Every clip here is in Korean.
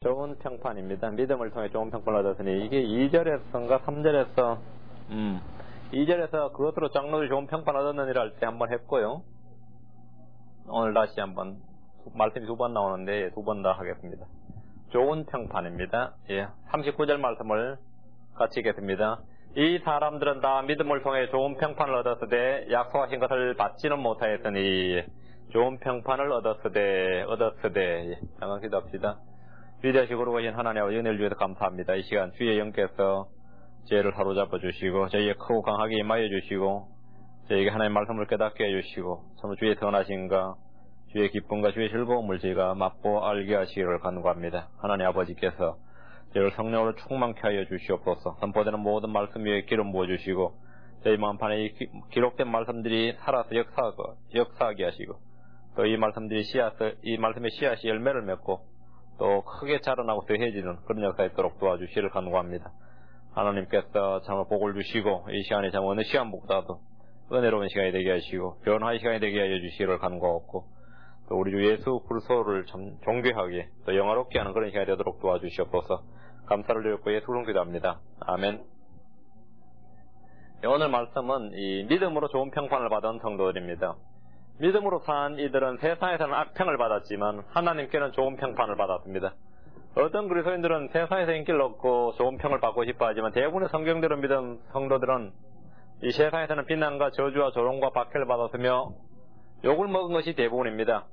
좋은 평판입니다. 믿음을 통해 좋은 평판을 얻었으니 이게 2절에서인가 3절에서 2절에서 그것으로 장로들이 좋은 평판 얻었느니라 할 때 한번 했고요. 오늘 다시 한번 말씀이 두 번 나오는데 두 번 다 하겠습니다. 좋은 평판입니다. 39절 말씀을 같이 읽겠습니다. 이 사람들은 다 믿음을 통해 좋은 평판을 얻었으되 약속하신 것을 받지는 못하였으니 좋은 평판을 얻었으되 잠깐 기도합시다. 위대하시고 거룩하신 하나님 아버지 은혜를 주셔서 감사합니다. 이 시간 주의 영께서 죄를 사로잡아 주시고 저희의 크고 강하게 임하여 주시고 저희에게 하나님의 말씀을 깨닫게 해주시고 참 주의 선하심과 주의 기쁨과 주의 즐거움을 저희가 맛보 알게 하시기를 간구합니다. 하나님 아버지께서 저희를 성령으로 충만케 하여 주시옵소서. 선포되는 모든 말씀 위에 기름 부어주시고 저희 마음판에 기록된 말씀들이 살아서 역사하게 하시고 또 이 말씀들이 이 말씀의 씨앗이 열매를 맺고 또 크게 자라나고 더해지는 그런 역사 있도록 도와주시기를 간구합니다. 하나님께서 참 복을 주시고 이 시간이 참 어느 시간보다도 은혜로운 시간이 되게 하시고 변화의 시간이 되게 하여 주시기를 간구하옵고 또 우리 주 예수 그리스도를 참 존귀하게 또 영화롭게 하는 그런 시간이 되도록 도와주시옵소서. 감사를 드렸고 예수로 기도합니다. 아멘. 오늘 말씀은 이 믿음으로 좋은 평판을 받은 성도들입니다. 믿음으로 산 이들은 세상에서는 악평을 받았지만 하나님께는 좋은 평판을 받았습니다. 어떤 그리스도인들은 세상에서 인기를 얻고 좋은 평을 받고 싶어 하지만 대부분의 성경대로 믿은 성도들은 이 세상에서는 비난과 저주와 조롱과 박해를 받았으며 욕을 먹은 것이 대부분입니다.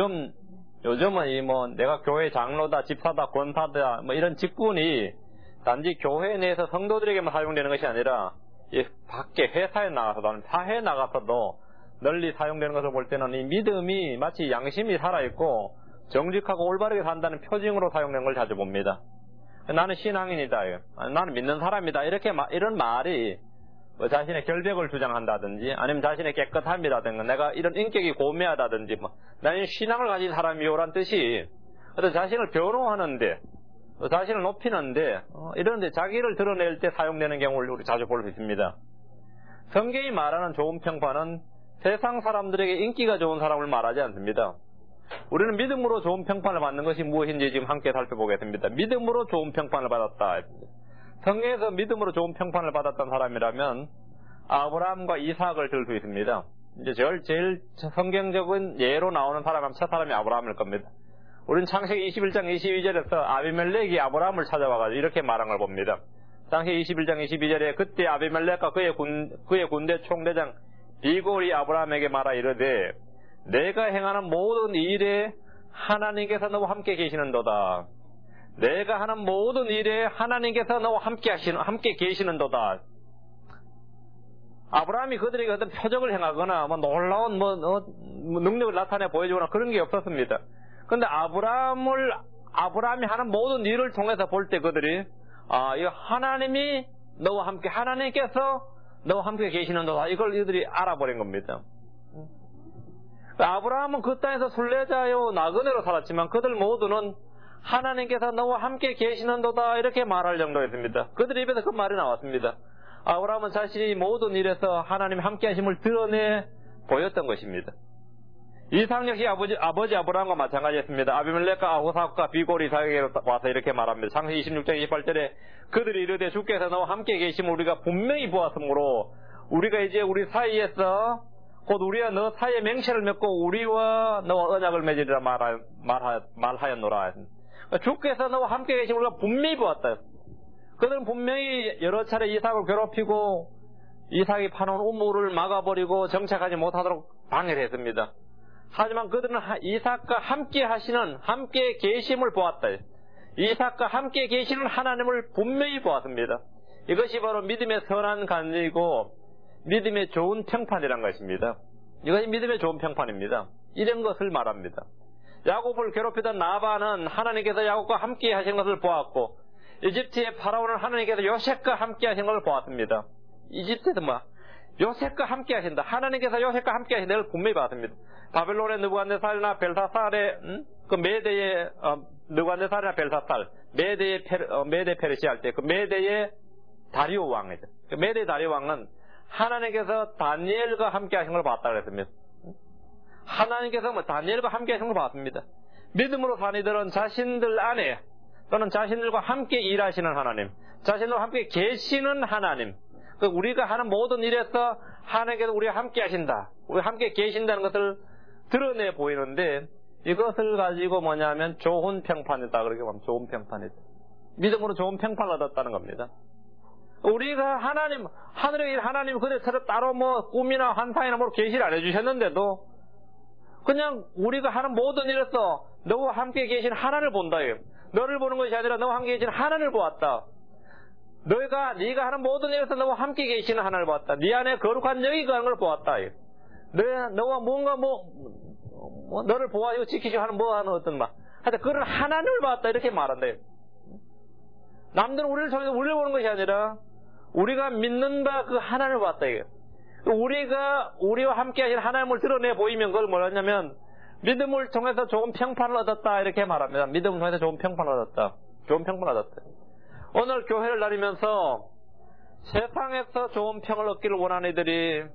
요즘은 내가 교회 장로다, 집사다, 권사다 이런 직분이 단지 교회 내에서 성도들에게만 사용되는 것이 아니라 이 밖에 회사에 나가서도 사회에 나가서도 널리 사용되는 것을 볼 때는 이 믿음이 마치 양심이 살아있고 정직하고 올바르게 산다는 표징으로 사용되는 걸 자주 봅니다. 나는 신앙인이다, 나는 믿는 사람이다 이런 말이 자신의 결백을 주장한다든지 아니면 자신의 깨끗함이라든가 내가 이런 인격이 고매하다든지 나는 신앙을 가진 사람이요란 뜻이 어떤 자신을 변호하는데 자신을 높이는데 이런데 자기를 드러낼 때 사용되는 경우를 우리 자주 볼 수 있습니다. 성경이 말하는 좋은 평판은 세상 사람들에게 인기가 좋은 사람을 말하지 않습니다. 우리는 믿음으로 좋은 평판을 받는 것이 무엇인지 지금 함께 살펴보겠습니다. 믿음으로 좋은 평판을 받았다. 성경에서 믿음으로 좋은 평판을 받았던 사람이라면 아브라함과 이삭을 들 수 있습니다. 이제 제일 성경적인 예로 나오는 사람은 첫 사람이 아브라함일 겁니다. 우리는 창세기 21장 22절에서 아비멜렉이 아브라함을 찾아와가지고 이렇게 말한 걸 봅니다. 창세기 21장 22절에 그때 아비멜렉과 그의 군대 총대장 비골이 아브라함에게 말하 이르되 내가 행하는 모든 일에 하나님께서 너와 함께 계시는도다. 내가 하는 모든 일에 하나님께서 너와 함께 계시는도다. 아브라함이 그들에게 어떤 표적을 행하거나 놀라운 능력을 나타내 보여주거나 그런 게 없었습니다. 그런데 아브라함이 하는 모든 일을 통해서 볼 때 그들이 이 하나님이 너와 함께 하나님께서 너와 함께 계시는도다. 이걸 이들이 알아버린 겁니다. 아브라함은 그 땅에서 순례자요 나그네로 살았지만 그들 모두는 하나님께서 너와 함께 계시는도다 이렇게 말할 정도였습니다. 그들 입에서 그 말이 나왔습니다. 아브라함은 자신이 모든 일에서 하나님이 함께 하심을 드러내 보였던 것입니다. 이삭 역시 아버지 아브라함과 마찬가지였습니다. 아비멜렉과 아호삭과 비골이 이삭에게 와서 이렇게 말합니다. 창세기 26장 28절에 그들이 이르되 주께서 너와 함께 계심을 우리가 분명히 보았으므로 우리가 이제 우리 사이에서 곧 우리와 너 사이에 맹세를 맺고 우리와 너와 언약을 맺으리라 말하였노라. 주께서 너와 함께 계심을 우리가 분명히 보았다. 그들은 분명히 여러 차례 이삭을 괴롭히고 이삭이 파놓은 우물을 막아버리고 정착하지 못하도록 방해를 했습니다. 하지만 그들은 이삭과 함께 계심을 보았다. 이삭과 함께 계시는 하나님을 분명히 보았습니다. 이것이 바로 믿음의 선한 간증이고 믿음의 좋은 평판이란 것입니다. 이것이 믿음의 좋은 평판입니다. 이런 것을 말합니다. 야곱을 괴롭히던 나반은 하나님께서 야곱과 함께 하신 것을 보았고 이집트의 파라오는 하나님께서 요셉과 함께 하신 것을 보았습니다. 이집트에도 요셉과 함께 하신다. 하나님께서 요셉과 함께 하신 것을 분명히 봤습니다. 바벨론의 느부갓네살이나 벨사살의 그 메대의 느부갓네살이나 벨사살 메대 페르시아 할 때 그 메대의 다리오 왕이죠. 그 메대 다리오 왕은 하나님께서 다니엘과 함께 하신 걸 봤다고 했습니다. 하나님께서 다니엘과 함께 하신 걸 봤습니다. 믿음으로 산 이들은 자신들 안에 또는 자신들과 함께 일하시는 하나님, 자신들과 함께 계시는 하나님, 우리가 하는 모든 일에서 하나님께서 우리와 함께 하신다, 우리와 함께 계신다는 것을 드러내 보이는데, 이것을 가지고 뭐냐면 좋은 평판이다, 그렇게 보면 좋은 평판이다. 믿음으로 좋은 평판을 얻었다는 겁니다. 우리가 하나님, 하늘에 하나님 그대로 따로 뭐 꿈이나 환상이나 뭐 계시를 안 해주셨는데도 그냥 우리가 하는 모든 일에서 너와 함께 계신 하나님을 본다. 너를 보는 것이 아니라 너와 함께 계신 하나님을 보았다. 네가 하는 모든 일에서 너와 함께 계시는 하나님을 보았다. 네 안에 거룩한 영이 거하는 걸 보았다. 너와 뭔가 너를 보아요 지키시고 하는 어떤 말. 하여튼 그런 하나님을 보았다 이렇게 말한다. 남들은 우리를 통해서 우리를 보는 것이 아니라 우리가 믿는 바 그 하나님을 보았다. 우리가 우리와 함께 하신 하나님을 드러내 보이면 그걸 뭐냐면 믿음을 통해서 좋은 평판을 얻었다 이렇게 말합니다. 믿음을 통해서 좋은 평판을 얻었다. 좋은 평판을 얻었다. 오늘 교회를 다니면서 세상에서 좋은 평을 얻기를 원하는 이들이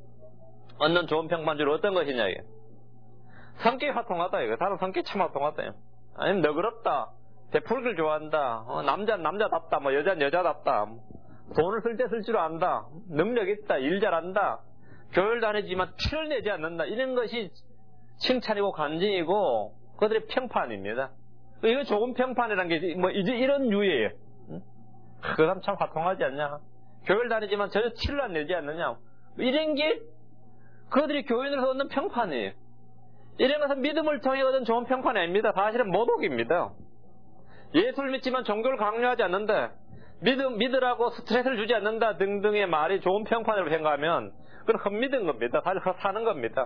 얻는 좋은 평판 중 어떤 것이냐 이게. 성격이 화통하다 이거. 다른 성격이 참 화통하다. 아니면 너그럽다. 베풀기를 좋아한다. 남자는 남자답다. 여자는 여자답다. 돈을 쓸 때 쓸 줄 안다. 능력 있다. 일 잘한다. 교회를 다니지만 티를 내지 않는다. 이런 것이 칭찬이고 간증이고 그들의 평판입니다. 이거 좋은 평판이라는 게 이제 이런 유예예요. 그 사람 참 화통하지 않냐. 교회를 다니지만 전혀 티를 안 내지 않느냐. 이런 게 그들이 교인으로서 얻는 평판이에요. 이런 것은 믿음을 통해 얻은 좋은 평판이 아닙니다. 사실은 모독입니다. 예수를 믿지만 종교를 강요하지 않는다, 믿으라고 스트레스를 주지 않는다 등등의 말이 좋은 평판으로 생각하면 그건 헛믿은 겁니다. 사실 사는 겁니다.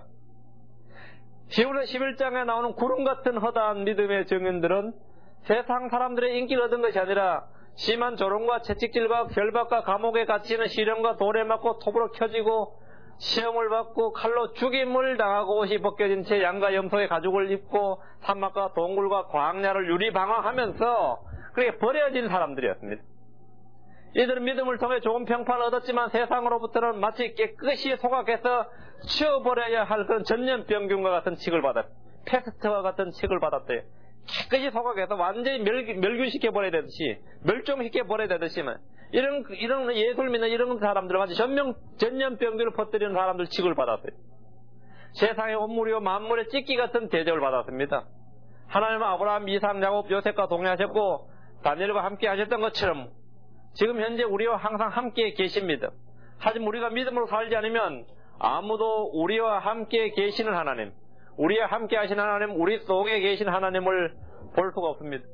히브리서 11장에 나오는 구름 같은 허다한 믿음의 증인들은 세상 사람들의 인기를 얻은 것이 아니라 심한 조롱과 채찍질과 결박과 감옥에 갇히는 시련과 돌에 맞고 톱으로 켜지고 시험을 받고 칼로 죽임을 당하고 옷이 벗겨진 채 양과 염소의 가죽을 입고 사막과 동굴과 광야를 유리방황하면서 그렇게 버려진 사람들이었습니다. 이들은 믿음을 통해 좋은 평판을 얻었지만 세상으로부터는 마치 깨끗이 소각해서 치워버려야 할 그런 전염병균과 같은 취급을 받았다. 패스트와 같은 취급을 받았대요. 깨끗이 소각해서 완전히 멸균시켜버려야 되듯이, 멸종시켜버려야 되듯이, 이런 예술 믿는 이런 사람들은 마치 전염병균을 퍼뜨리는 사람들 취급을 받았어요. 세상의 온물이요 만물의 찢기 같은 대접을 받았습니다. 하나님은 아브라함, 이삭, 야곱, 요셉과 동행하셨고 다니엘과 함께 하셨던 것처럼 지금 현재 우리와 항상 함께 계십니다. 하지만 우리가 믿음으로 살지 않으면 아무도 우리와 함께 계시는 하나님, 우리와 함께 하신 하나님, 우리 속에 계신 하나님을 볼 수가 없습니다.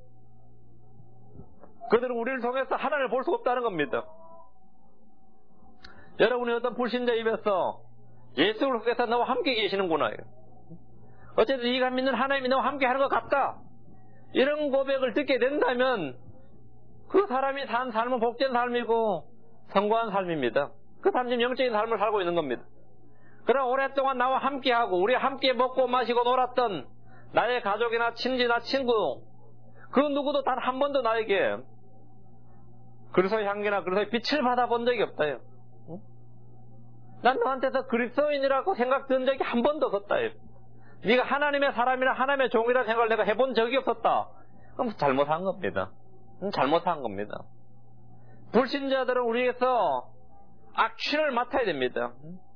그들은 우리를 통해서 하나님을 볼 수가 없다는 겁니다. 여러분이 어떤 불신자 입에서 예수를 통해서 너와 함께 계시는구나. 어쨌든 네가 믿는 하나님이 너와 함께 하는 것 같다. 이런 고백을 듣게 된다면 그 사람이 산 삶은 복된 삶이고 성공한 삶입니다. 그 사람이 영적인 삶을 살고 있는 겁니다. 그러나 오랫동안 나와 함께하고 우리 함께 먹고 마시고 놀았던 나의 가족이나 친지나 친구 그 누구도 단 한 번도 나에게 그리스도의 향기나 그리스도의 빛을 받아본 적이 없다요. 난 너한테서 그리스도인이라고 생각 든 적이 한 번도 없었다. 네가 하나님의 사람이나 하나님의 종이라 생각을 내가 해본 적이 없었다. 그럼 잘못한 겁니다. 잘못한 겁니다. 불신자들은 우리에서 악취를 맡아야 됩니다.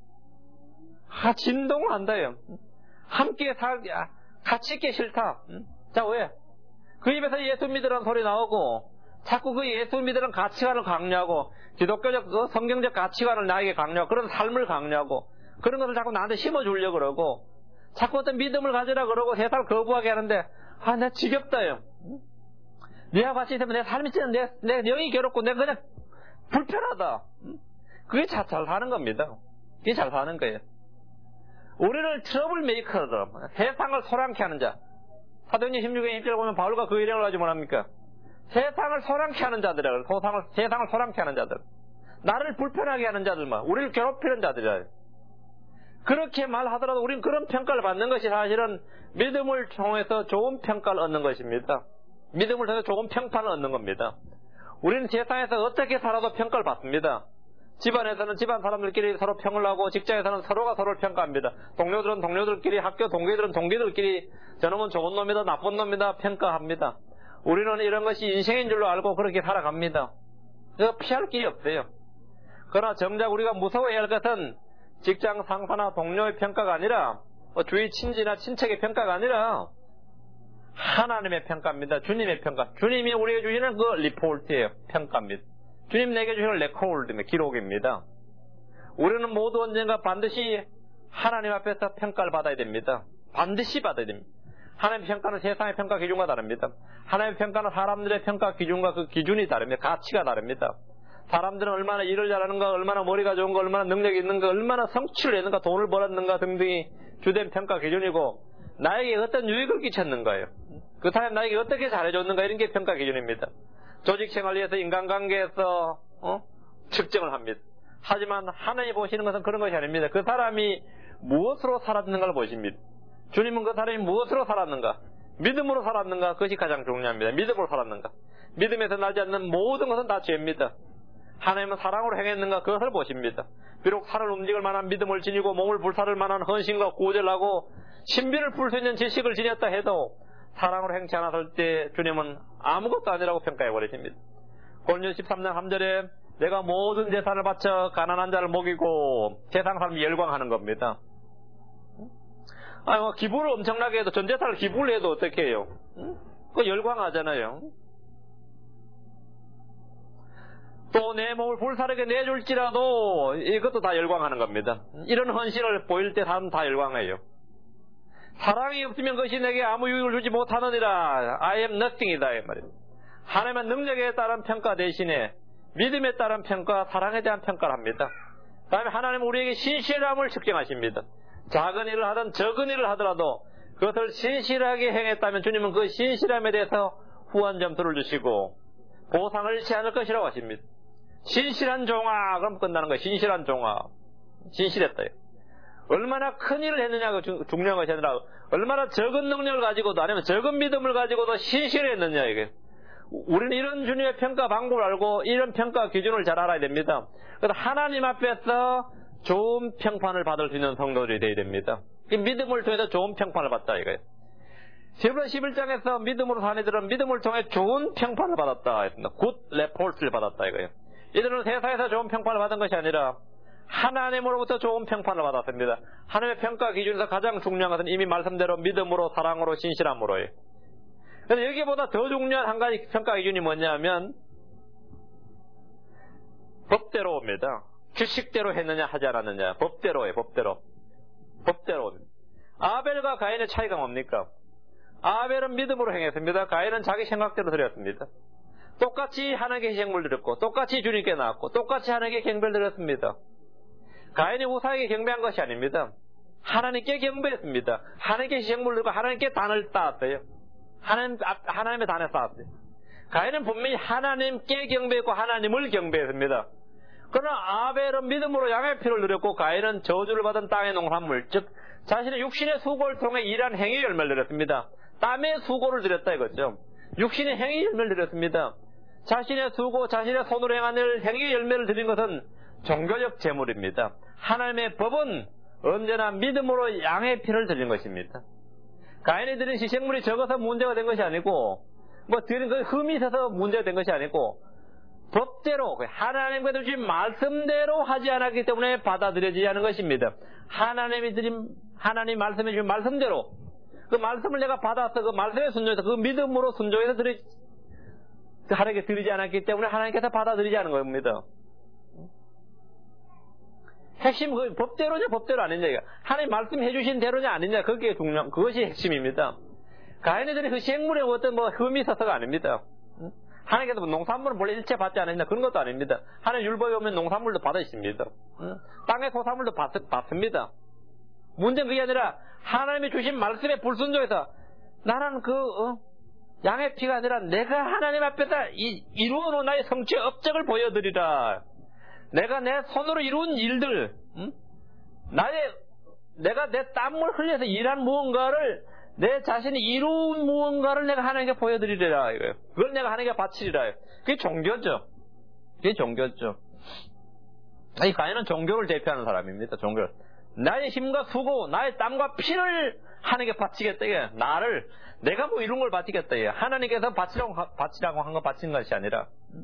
진동을 한다요. 함께 살기, 같이 있기 싫다. 자, 왜? 그 입에서 예수 믿으라는 소리 나오고 자꾸 그 예수 믿으라는 가치관을 강요하고 기독교적 성경적 가치관을 나에게 강요하고 그런 삶을 강요하고 그런 것을 자꾸 나한테 심어주려고 그러고 자꾸 어떤 믿음을 가지라 그러고 세상을 거부하게 하는데 내 지겹다요. 네가 같이 있으면 내 삶이 찌는 내 영이 괴롭고 내가 그냥 불편하다. 그게 잘 사는 겁니다. 그게 잘 사는 거예요. 우리를 트러블 메이커들, 세상을 소란케 하는 자. 사도행전 16장 1절 보면 바울과 그 일행을 가지고 뭐합니까? 세상을 소란케 하는 자들이라. 세상을 소란케 하는 자들. 나를 불편하게 하는 자들만. 우리를 괴롭히는 자들이라. 그렇게 말하더라도 우리는 그런 평가를 받는 것이 사실은 믿음을 통해서 좋은 평가를 얻는 것입니다. 믿음을 통해서 좋은 평판을 얻는 겁니다. 우리는 세상에서 어떻게 살아도 평가를 받습니다. 집안에서는 집안 사람들끼리 서로 평을 하고 직장에서는 서로가 서로를 평가합니다. 동료들은 동료들끼리, 학교 동기들은 동기들끼리 저놈은 좋은 놈이다 나쁜 놈이다 평가합니다. 우리는 이런 것이 인생인 줄로 알고 그렇게 살아갑니다. 그거 피할 길이 없어요. 그러나 정작 우리가 무서워해야 할 것은 직장 상사나 동료의 평가가 아니라 주위 친지나 친척의 평가가 아니라 하나님의 평가입니다. 주님의 평가. 주님이 우리에게 주시는 그 리포트예요. 평가입니다. 주님 내게 주시는 레코드입니다. 기록입니다. 우리는 모두 언젠가 반드시 하나님 앞에서 평가를 받아야 됩니다. 반드시 받아야 됩니다. 하나님의 평가는 세상의 평가 기준과 다릅니다. 하나님의 평가는 사람들의 평가 기준과 그 기준이 다릅니다. 가치가 다릅니다. 사람들은 얼마나 일을 잘하는가, 얼마나 머리가 좋은가, 얼마나 능력이 있는가, 얼마나 성취를 했는가, 돈을 벌었는가 등등이 주된 평가 기준이고, 나에게 어떤 유익을 끼쳤는가요. 그 사람이 나에게 어떻게 잘해줬는가, 이런 게 평가 기준입니다. 조직 생활에서 인간관계에서 측정을 합니다. 하지만 하나님이 보시는 것은 그런 것이 아닙니다. 그 사람이 무엇으로 살았는가를 보십니다. 주님은 그 사람이 무엇으로 살았는가, 믿음으로 살았는가, 그것이 가장 중요합니다. 믿음으로 살았는가. 믿음에서 나지 않는 모든 것은 다 죄입니다. 하나님은 사랑으로 행했는가, 그것을 보십니다. 비록 살을 움직일 만한 믿음을 지니고 몸을 불사를 만한 헌신과 구절하고 신비를 풀 수 있는 지식을 지녔다 해도 사랑으로 행치 않았을 때 주님은 아무것도 아니라고 평가해버리십니다. 고린도 13장 3절에 내가 모든 재산을 바쳐 가난한 자를 먹이고 세상 사람이 열광하는 겁니다. 기부를 엄청나게 해도, 전 재산을 기부를 해도 어떻게 해요? 그거 열광하잖아요. 또 내 몸을 불사르게 내줄지라도 이것도 다 열광하는 겁니다. 이런 헌신을 보일 때 사람은 다 열광해요. 사랑이 없으면 그것이 내게 아무 유익을 주지 못하느니라. I am nothing이다 이 말입니다. 하나님의 능력에 따른 평가 대신에 믿음에 따른 평가, 사랑에 대한 평가를 합니다. 그 다음에 하나님은 우리에게 신실함을 측정하십니다. 작은 일을 하든 적은 일을 하더라도 그것을 신실하게 행했다면 주님은 그 신실함에 대해서 후한 점수를 주시고 보상을 잃지 않을 것이라고 하십니다. 신실한 종아, 그럼 끝나는 거예요. 신실한 종아. 신실했다. 얼마나 큰 일을 했느냐가 중요한 것이 아니라 얼마나 적은 능력을 가지고도, 아니면 적은 믿음을 가지고도 신실했느냐, 이게. 우리는 이런 주님의 평가 방법을 알고 이런 평가 기준을 잘 알아야 됩니다. 그래서 하나님 앞에서 좋은 평판을 받을 수 있는 성도들이 되어야 됩니다. 믿음을 통해서 좋은 평판을 받다 이거예요. 히브리서 11장에서 믿음으로 사는 이들은 믿음을 통해 좋은 평판을 받았다 했습니다. 굿 레포트를 받았다 이거예요. 이들은 세상에서 좋은 평판을 받은 것이 아니라 하나님으로부터 좋은 평판을 받았습니다. 하나님의 평가 기준에서 가장 중요한 것은 이미 말씀대로 믿음으로, 사랑으로, 신실함으로예요. 그래서 여기보다 더 중요한 한 가지 평가 기준이 뭐냐면 법대로입니다. 규칙대로 했느냐 하지 않았느냐. 법대로예요. 법대로. 아벨과 가인의 차이가 뭡니까? 아벨은 믿음으로 행했습니다. 가인은 자기 생각대로 드렸습니다. 똑같이 하나님께 희생물 드렸고 똑같이 주님께 나왔고 똑같이 하나님께 경배를 드렸습니다. 가인이 우상에게 경배한 것이 아닙니다. 하나님께 경배했습니다. 하나님께 희생물 드리고 하나님께 단을 쌓았어요. 하나님의 단에 쌓았어요. 가인은 분명히 하나님께 경배했고 하나님을 경배했습니다. 그러나 아벨은 믿음으로 양의 피를 드렸고 가인은 저주를 받은 땅의 농산물, 즉 자신의 육신의 수고를 통해 일한 행위 열매를 드렸습니다. 땀의 수고를 드렸다 이거죠. 육신의 행위 열매를 드렸습니다. 자신의 수고, 자신의 손으로 행한 행위 열매를 드린 것은 종교적 제물입니다. 하나님의 법은 언제나 믿음으로 양의 피를 드린 것입니다. 가인이 드린 희생물이 적어서 문제가 된 것이 아니고, 드린 그 흠이 있어서 문제가 된 것이 아니고, 법대로, 하나님께 주신 말씀대로 하지 않았기 때문에 받아들여지지 않은 것입니다. 하나님 말씀해 주신 말씀대로, 그 말씀을 내가 받아서 그 말씀에 순종해서 그 믿음으로 순종해서 하나님께 드리지 않았기 때문에 하나님께서 받아들이지 않은 겁니다. 핵심, 법대로냐, 법대로 아니냐. 하나님 말씀해 주신 대로냐, 아니냐. 그것이 핵심입니다. 가인이들이 그 생물에 어떤 흠이 있어서가 아닙니다. 하나님께서 농산물은 원래 일체 받지 않았냐. 그런 것도 아닙니다. 하나님 율법에 오면 농산물도 받으십니다. 땅의 소산물도 받습니다. 문제는 그게 아니라 하나님이 주신 말씀에 불순종해서 나는 양의 피가 아니라 내가 하나님 앞에다 이루어놓은 나의 성취의 업적을 보여드리라. 내가 내 손으로 이룬 일들, 내가 내 땀을 흘려서 일한 무언가를, 내 자신이 이룬 무언가를 내가 하나님께 보여드리리라 이거예요. 그걸 내가 하나님께 바치리라. 그게 종교죠. 이 가인은 종교를 대표하는 사람입니다. 종교를. 나의 힘과 수고, 나의 땀과 피를 하나님께 바치겠다. 이게 내가 뭐 이런 걸 바치겠다. 하나님께서 바치라고 한 거 바치는 것이 아니라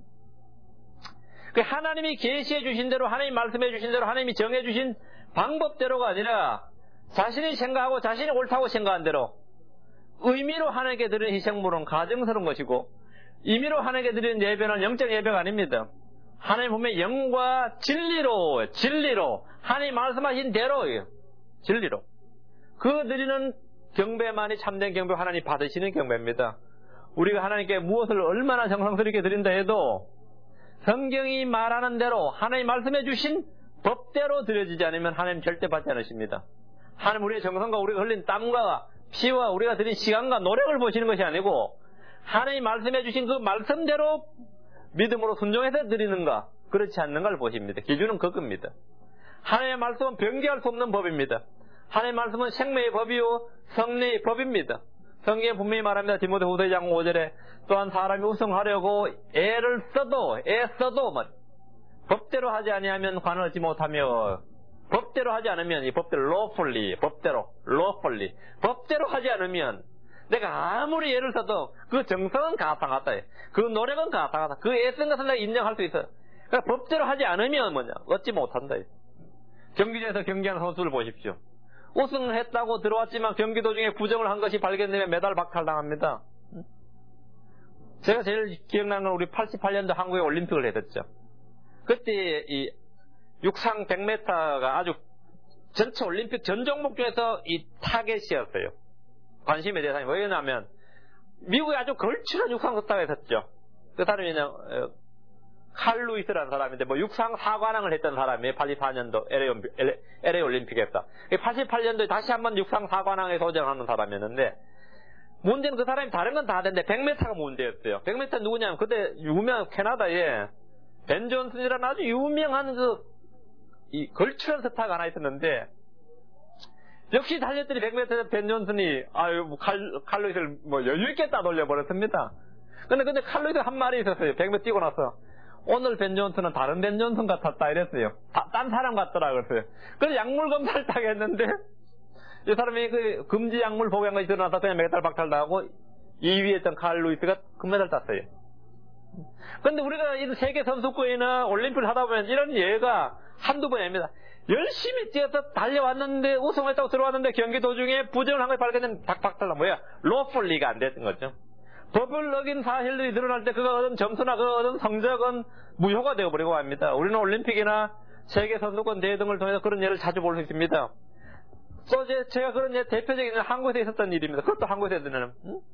그 하나님이 계시해 주신 대로, 하나님 말씀해 주신 대로, 하나님이 정해 주신 방법대로가 아니라 자신이 생각하고 자신이 옳다고 생각한 대로 의미로 하나님께 드리는 희생물은 가정스러운 것이고, 임의로 하나님께 드리는 예배는 영적 예배가 아닙니다. 하나님 보면 영과 진리로 하나님 말씀하신 대로예요. 진리로 그 드리는 경배만이 참된 경배, 하나님 받으시는 경배입니다. 우리가 하나님께 무엇을 얼마나 정성스럽게 드린다 해도 성경이 말하는 대로 하나님 말씀해 주신 법대로 드려지지 않으면 하나님 절대 받지 않으십니다. 하나님 우리의 정성과 우리가 흘린 땀과 피와 우리가 드린 시간과 노력을 보시는 것이 아니고 하나님 말씀해 주신 그 말씀대로 믿음으로 순종해서 드리는가 그렇지 않는가를 보십니다. 기준은 그겁니다. 하나님의 말씀은 변개할 수 없는 법입니다. 하나님의 말씀은 생명의 법이요 성리의 법입니다. 성경에 분명히 말합니다. 디모데후서 2장 5절에 또한 사람이 우승하려고 애써도 법대로 하지 아니하면 관을 얻지 못하며, 법대로 하지 않으면, 이 법대로 lawfully 법대로 하지 않으면 내가 아무리 애를 써도 그 정성은 가상하다, 그 노력은 가상하다, 그 애쓴 것을 내가 인정할 수 있어. 그러니까 법대로 하지 않으면 뭐냐, 얻지 못한다. 경기장에서 경기하는 선수를 보십시오. 우승을 했다고 들어왔지만 경기 도중에 부정을 한 것이 발견되면 메달 박탈당합니다. 제가 제일 기억나는 건 우리 88년도 한국에 올림픽을 해뒀죠. 그때 이 육상 100m가 아주 전체 올림픽 전 종목 중에서 이 타겟이었어요. 관심의 대상이. 왜냐하면 미국에 아주 걸출한 육상 스타가 있었죠. 그 사람이 그냥 칼 루이스라는 사람인데 뭐 육상 4관왕을 했던 사람이에요. 84년도 LA 올림픽에서. 88년도에 다시 한번 육상 4관왕에 도전하는 사람이었는데, 문제는 그 사람이 다른 건 다 되는데 100m가 문제였어요. 100m 누구냐면 그때 유명한 캐나다에 벤 존슨이라는 아주 유명한 이 걸출한 스타가 하나 있었는데, 역시 달렸더니 100m 벤 존슨이 칼 루이스를 뭐 여유있게 따돌려버렸습니다. 근데 칼 루이스 한 말이 있었어요. 100m 뛰고 나서 오늘 벤 존슨은 다른 벤 존슨 같았다 이랬어요. 딴 사람 같더라 그랬어요. 그래서 약물 검사를 딱 했는데 이 사람이 그 금지 약물 복용한 것이 드러나서 그냥 메달 박탈당하고 2위 했던 칼 루이스가 금메달 땄어요. 근데 우리가 이 세계 선수권이나 올림픽을 하다 보면 이런 예가 한두 번이 아닙니다. 열심히 뛰어서 달려왔는데 우승했다고 들어왔는데 경기 도중에 부정을 한 것이 발견된 박탈당, 뭐야, lawfully가 안 됐던 거죠. 법을 어긴 사실들이 드러날 때 그가 얻은 점수나 그 얻은 성적은 무효가 되어버리고 맙니다. 우리는 올림픽이나 세계 선수권 대회 등을 통해서 그런 예를 자주 볼 수 있습니다. 또 제가 그런 예 대표적인 한국에서 있었던 일입니다. 그것도 한국에서 있는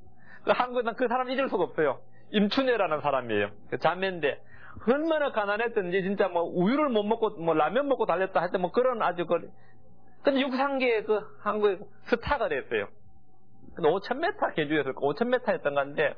그 사람 잊을 수가 없어요. 임춘애라는 사람이에요. 그 자매인데 얼마나 가난했던지 진짜 뭐 우유를 못 먹고 뭐 라면 먹고 달렸다 했던 뭐 그런 아주 근데 육상계의 그 한국의 스타가 됐어요. 근데 5000m 개주였을 거 5000m 했던 건데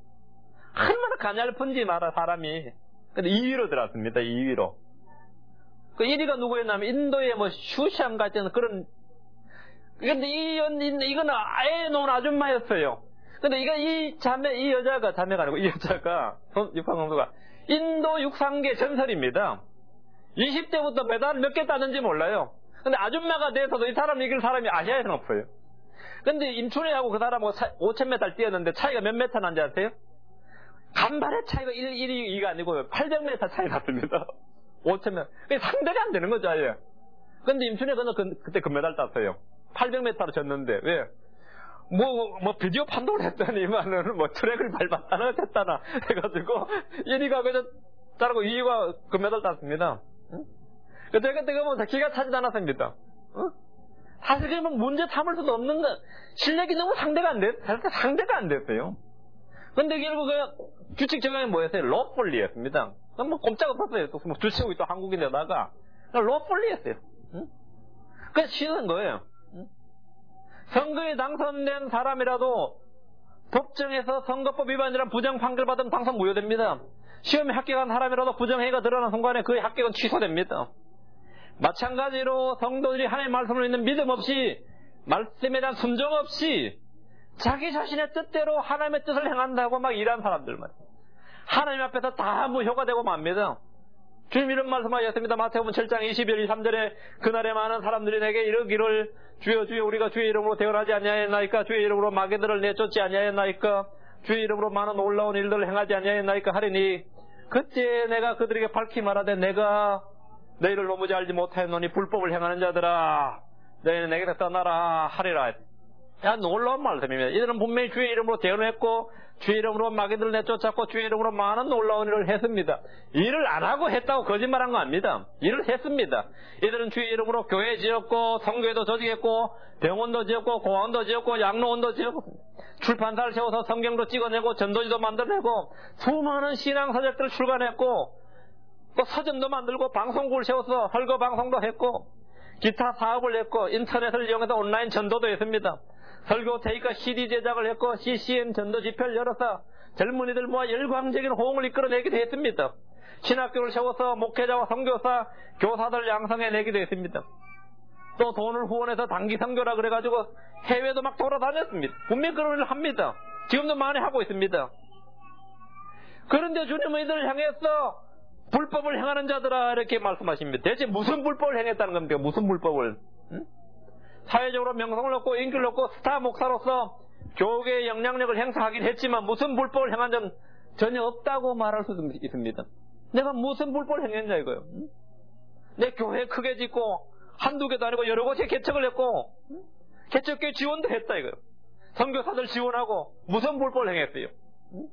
얼마나 가냘픈지 말아 사람이. 근데 2위로 들어왔습니다. 2위로. 그 1위가 누구였냐면 인도의 뭐 슈시안 같은 그런. 근데 이건 아예 놓은 아줌마였어요. 근데 이 여자가 자매가 아니고 이 여자가 육상 선수가 인도 육상계 전설입니다. 20대부터 메달을 몇 개 따는지 몰라요. 근데 아줌마가 돼서도 이 사람 이길 사람이 아시아에는 없어요. 근데 임춘애하고 그 사람하고 5000m 뛰었는데 차이가 몇 메타 난지 아세요? 간발의 차이가 1위, 2가 아니고 800m 차이 났습니다. 5000m. 상대가 안 되는 거죠, 아예. 근데 임춘애가 그때 금메달 땄어요. 800m로 졌는데, 왜? 뭐 비디오 판독을 했더니만은 뭐 트랙을 밟았다나 어쨌다나 해가지고 1위가 그저 따르고 2위가 금메달 땄습니다. 응? 그때 보면 기가 차지 않았습니다. 응? 사실 그러면 문제 삼을 수도 없는 거, 실력이 너무 상대가 안 됐어요. 근데 결국 그 규칙 적용이 뭐였어요? lawfully였습니다. 뭐 꼼짝 없었어요. 또 뭐 주치국이 또 한국인에다가 lawfully였어요. 응? 그래서 쉬는 거예요. 응? 선거에 당선된 사람이라도 법정에서 선거법 위반이란 부정 판결받으면 당선 무효됩니다. 시험에 합격한 사람이라도 부정행위가 드러난 순간에 그의 합격은 취소됩니다. 마찬가지로 성도들이 하나님의 말씀을 믿는 믿음 없이, 말씀에 대한 순종 없이 자기 자신의 뜻대로 하나님의 뜻을 행한다고 막 일하는 사람들만 하나님 앞에서 다 무효가 되고 맙니다. 주님 이런 말씀하셨습니다. 마태복음 7장 21, 23절에 그날에 많은 사람들이 내게 이르기를 주여 주여 우리가 주의 이름으로 대언하지 아니하였나이까 주의 이름으로 마귀들을 내쫓지 아니하였나이까 주의 이름으로 많은 놀라운 일들을 행하지 아니하였나이까 하리니 그때 내가 그들에게 밝히 말하되 내가 너희를 도무지 알지 못하였노니 불법을 행하는 자들아 너희는 내게서 떠나라 하리라. 야, 놀라운 말씀입니다. 이들은 분명히 주의 이름으로 대언했고 주의 이름으로 마귀들을 내쫓았고 주의 이름으로 많은 놀라운 일을 했습니다. 일을 안 하고 했다고 거짓말한 거 아닙니다. 일을 했습니다. 이들은 주의 이름으로 교회 지었고 성교회도 조직했고 병원도 지었고 공원도 지었고 양로원도 지었고 출판사를 세워서 성경도 찍어내고 전도지도 만들어내고 수많은 신앙 서적들을 출간했고 또 서점도 만들고 방송국을 세워서 설교 방송도 했고 기타 사업을 했고 인터넷을 이용해서 온라인 전도도 했습니다. 설교 테이프와 CD 제작을 했고 CCM 전도 집회를 열어서 젊은이들 모아 열광적인 호응을 이끌어내기도 했습니다. 신학교를 세워서 목회자와 선교사, 교사들 양성해내기도 했습니다. 또 돈을 후원해서 단기 선교라 그래가지고 해외도 막 돌아다녔습니다. 분명히 그런 일을 합니다. 지금도 많이 하고 있습니다. 그런데 주님은 이들을 향해서 불법을 행하는 자들아 이렇게 말씀하십니다. 대체 무슨 불법을 행했다는 겁니까? 무슨 불법을? 응? 사회적으로 명성을 얻고 인기를 얻고 스타 목사로서 교계의 영향력을 행사하긴 했지만 무슨 불법을 행한 점 전혀 없다고 말할 수 있습니다. 내가 무슨 불법을 행했냐 이거요. 응? 내 교회 크게 짓고 한두 개도 아니고 여러 곳에 개척을 했고 개척교회 지원도 했다 이거요. 선교사들 지원하고 무슨 불법을 행했어요. 응?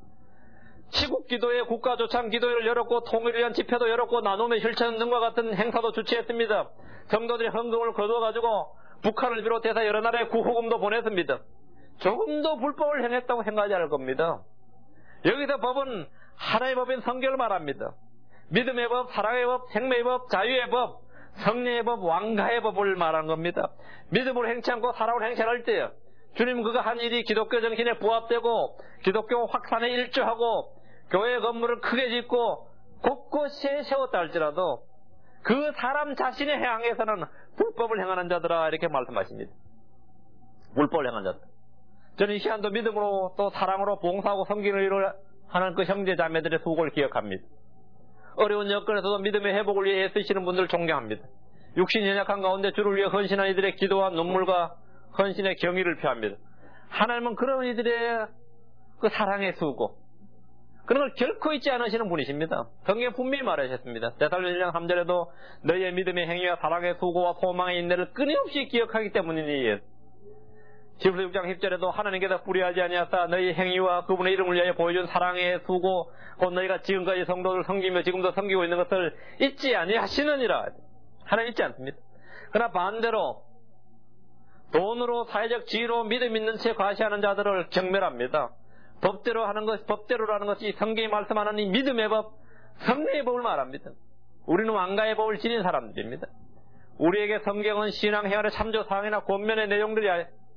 시국기도회, 국가조창기도회를 열었고 통일을 위한 집회도 열었고 나눔의 실천 등과 같은 행사도 주최했습니다. 성도들이 헌금을 거두어가지고 북한을 비롯해서 여러 나라에 구호금도 보냈습니다. 조금도 불법을 행했다고 생각하지 않을 겁니다. 여기서 법은 하나의 법인 성경을 말합니다. 믿음의 법, 사랑의 법, 생명의 법, 자유의 법, 성례의 법, 왕가의 법을 말하는 겁니다. 믿음으로 행치 않고 사랑으로 행치할 때 주님 그가 한 일이 기독교 정신에 부합되고 기독교 확산에 일조하고 교회 건물을 크게 짓고 곳곳에 세웠다 할지라도 그 사람 자신의 향해서는 불법을 행하는 자들아 이렇게 말씀하십니다. 불법을 행하는 자들. 저는 이 시간도 믿음으로 또 사랑으로 봉사하고 섬기는 일을 하는 그 형제 자매들의 수고를 기억합니다. 어려운 여건에서도 믿음의 회복을 위해 애쓰시는 분들을 존경합니다. 육신이 연약한 가운데 주를 위해 헌신한 이들의 기도와 눈물과 헌신의 경의를 표합니다. 하나님은 그런 이들의 그 사랑의 수고 그런 걸 결코 잊지 않으시는 분이십니다. 성경에 분명히 말하셨습니다. 데살로니가 3절에도 너희의 믿음의 행위와 사랑의 수고와 소망의 인내를 끊임없이 기억하기 때문이니 히브리서 6장 10절에도 하나님께서 불의하지 아니하사 너희 행위와 그분의 이름을 위하여 보여준 사랑의 수고 곧 너희가 지금까지 성도를 섬기며 지금도 섬기고 있는 것을 잊지 아니하시느니라. 하나님 잊지 않습니다. 그러나 반대로 돈으로 사회적 지위로 믿음 있는 채 과시하는 자들을 경멸합니다. 법대로라는 것이 성경이 말씀하는 이 믿음의 법, 성례의 법을 말합니다. 우리는 왕가의 법을 지닌 사람들입니다. 우리에게 성경은 신앙생활의 참조사항이나 권면의 내용들이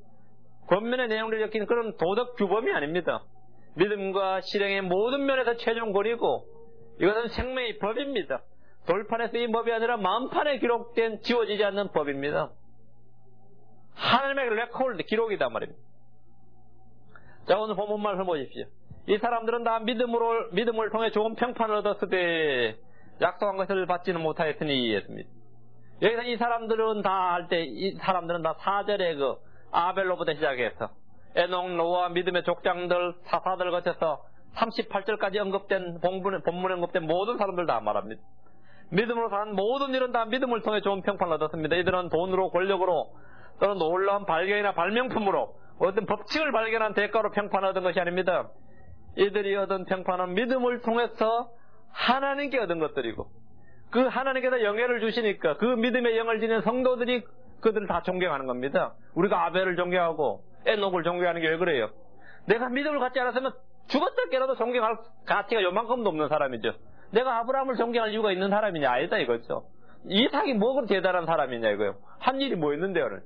엮인 그런 도덕 규범이 아닙니다. 믿음과 실행의 모든 면에서 최종권이고 이것은 생명의 법입니다. 돌판에 쓰인 법이 아니라 마음판에 기록된 지워지지 않는 법입니다. 하나님의 레코드 기록이다 말입니다. 자, 오늘 본문 말씀 보십시오. 이 사람들은 다 믿음을 통해 좋은 평판을 얻었을 때 약속한 것을 받지는 못하였으니 이해했습니다. 여기서 이 사람들은 다 할 때 이 사람들은 다 4절의 그 아벨로부터 시작해서 에녹, 노아, 믿음의 족장들, 사사들 거쳐서 38절까지 언급된 본문에 언급된 모든 사람들 다 말합니다. 믿음으로 산 모든 일은 다 믿음을 통해 좋은 평판을 얻었습니다. 이들은 돈으로 권력으로 또는 놀라운 발견이나 발명품으로 어떤 법칙을 발견한 대가로 평판을 얻은 것이 아닙니다. 이들이 얻은 평판은 믿음을 통해서 하나님께 얻은 것들이고 그 하나님께서 영예를 주시니까 그 믿음의 영을 지닌 성도들이 그들을 다 존경하는 겁니다. 우리가 아벨을 존경하고 에녹을 존경하는 게 왜 그래요? 내가 믿음을 갖지 않았으면 죽었다 깨라도 존경할 가치가 요만큼도 없는 사람이죠. 내가 아브라함을 존경할 이유가 있는 사람이냐? 아니다 이거죠. 이삭이 뭐가 대단한 사람이냐 이거요. 한 일이 뭐 있는데 오늘.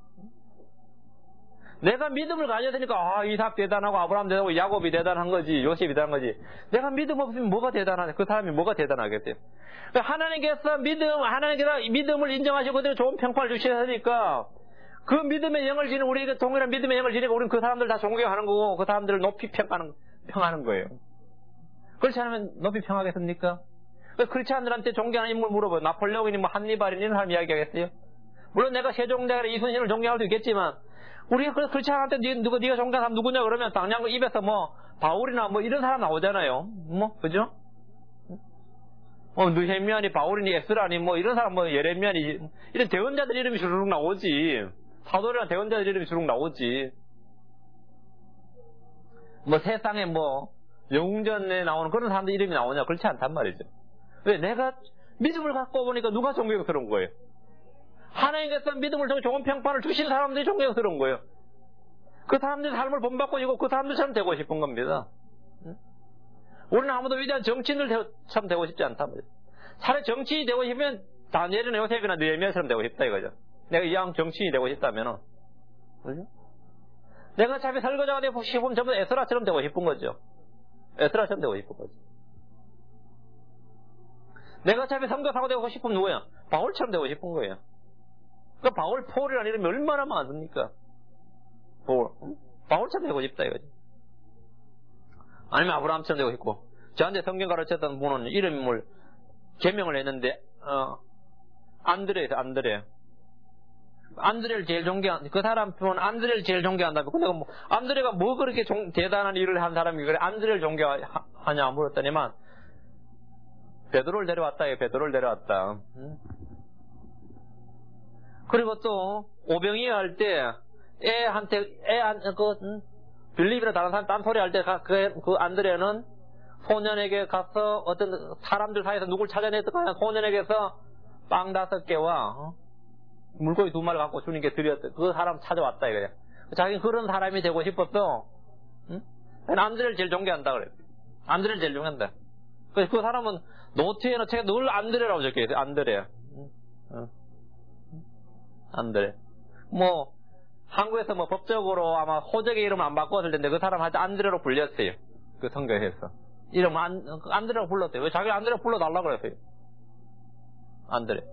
내가 믿음을 가졌으니까 이삭 대단하고 아브라함 대단하고 야곱이 대단한 거지 요셉이 대단한 거지. 내가 믿음 없으면 뭐가 대단하냐? 그 사람이 뭐가 대단하겠어요? 하나님께서 믿음을 인정하시고 그들에게 좋은 평판을 주시니까 그 믿음의 영을 지닌 우리에게 동일한 믿음의 영을 지니까 우리는 그 사람들 다 존경하는 거고 그 사람들을 높이 평하는 거예요. 그렇지 않으면 높이 평하겠습니까? 크리스찬들한테 존경하는 인물 물어봐요. 나폴레옹이니 뭐 한니발이니 이런 사람 이야기하겠어요? 물론 내가 세종대왕이나 이순신을 존경할 수 있겠지만 우리가 크리스찬한테 네가 존경하는 사람 누구냐 그러면 당장 입에서 뭐 바울이나 뭐 이런 사람 나오잖아요. 뭐 그죠? 느헤미야니 바울이니 에스라니 뭐 이런 사람 뭐 예레미야니 이런 대언자들 이름이 주르륵 나오지. 사도리나 대언자들 이름이 주르륵 나오지. 뭐 세상에 뭐 영웅전에 나오는 그런 사람들 이름이 나오냐? 그렇지 않단 말이죠. 왜? 내가 믿음을 갖고 보니까 누가 존경스러운 거예요? 하나님께서 믿음을 통해 좋은 평판을 주신 사람들이 존경스러운 거예요. 그 사람들의 삶을 본받고 있고 그 사람들처럼 되고 싶은 겁니다. 우리는 아무도 위대한 정치인들처럼 되고 싶지 않단 말이에요. 차라리 정치인이 되고 싶으면 다니엘이나 요셉이나 느헤미야처럼 되고 싶다 이거죠. 내가 이왕 정치인이 되고 싶다면은. 그죠? 내가 차라리 설거지가 되고 싶으면 전부 에스라처럼 되고 싶은 거죠. 에스라처럼 되고 싶은 거죠. 내가 차라리 선교사가 되고 싶으면 누구야? 바울처럼 되고 싶은 거예요. 그 바울, 폴이라는 이름이 얼마나 많습니까? 바울처럼 되고 싶다 이거죠. 아니면 아브라함처럼 되고 싶고. 저한테 성경 가르쳤던 분은 이름을 개명을 했는데 안드레에서 안드레를 제일 존경한, 그 사람 표현 안드레를 제일 존경한다며. 근데 뭐, 안드레가 뭐 그렇게 대단한 일을 한 사람이 그래, 안드레를 존경하냐 물었더니만, 베드로를 데려왔다, 베드로를 데려왔다. 그리고 또, 오병이어 할 때, 빌립이나 다른 사람 딴소리 할 때, 그 안드레는 소년에게 가서 어떤 사람들 사이에서 누굴 찾아냈을까? 소년에게서 빵 5개와, 물고기 2마리 갖고 주님께 드렸대. 그 사람 찾아왔다 이거야. 자기는 그런 사람이 되고 싶었어. 응? 안드레를 제일 존경한다 그래. 안드레를 제일 존경한다. 그 사람은 노트에는 책에 늘 안드레라고 적혀있어요. 안드레. 안드레. 뭐 한국에서 뭐 법적으로 아마 호적의 이름을 안 바꿨을 텐데 그 사람한테 안드레로 불렸어요. 그 성경에서. 이름 안드레라고 불렀대요. 왜 자기 안드레 불러달라고 그랬어요. 안드레.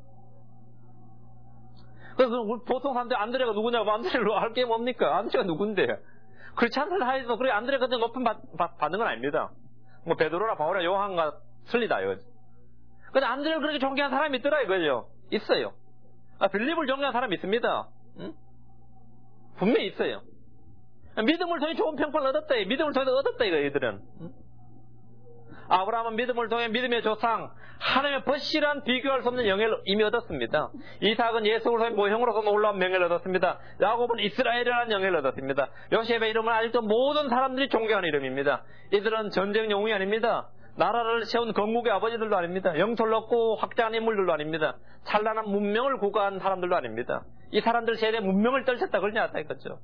그래서 보통 사람들이 안드레가 누구냐고 안드레로 알 게 뭡니까? 안드레가 누군데? 크리스찬들 사이에서 그렇게 안드레 같은 높은 받는 건 아닙니다. 뭐 베드로나 바울이나 요한과 틀리다 이거죠. 근데 안드레를 그렇게 존경한 사람이 있더라 이거죠. 있어요. 빌립을 존경한 사람이 있습니다. 응? 분명히 있어요. 믿음을 통해 좋은 평판을 얻었다. 믿음을 통해 얻었다 이거 얘들은. 응? 아브라함은 믿음을 통해 믿음의 조상 하나님의 벗실한 비교할 수 없는 영예를 이미 얻었습니다. 이삭은 예수를 통해 모형으로서 올라온 명예를 얻었습니다. 야곱은 이스라엘이라는 영예를 얻었습니다. 요셉의 이름은 아직도 모든 사람들이 존경하는 이름입니다. 이들은 전쟁 영웅이 아닙니다. 나라를 세운 건국의 아버지들도 아닙니다. 영토를 얻고 확장한 인물들도 아닙니다. 찬란한 문명을 구가한 사람들도 아닙니다. 이 사람들 세대에 문명을 떨쳤다 그러지 않다 이거죠.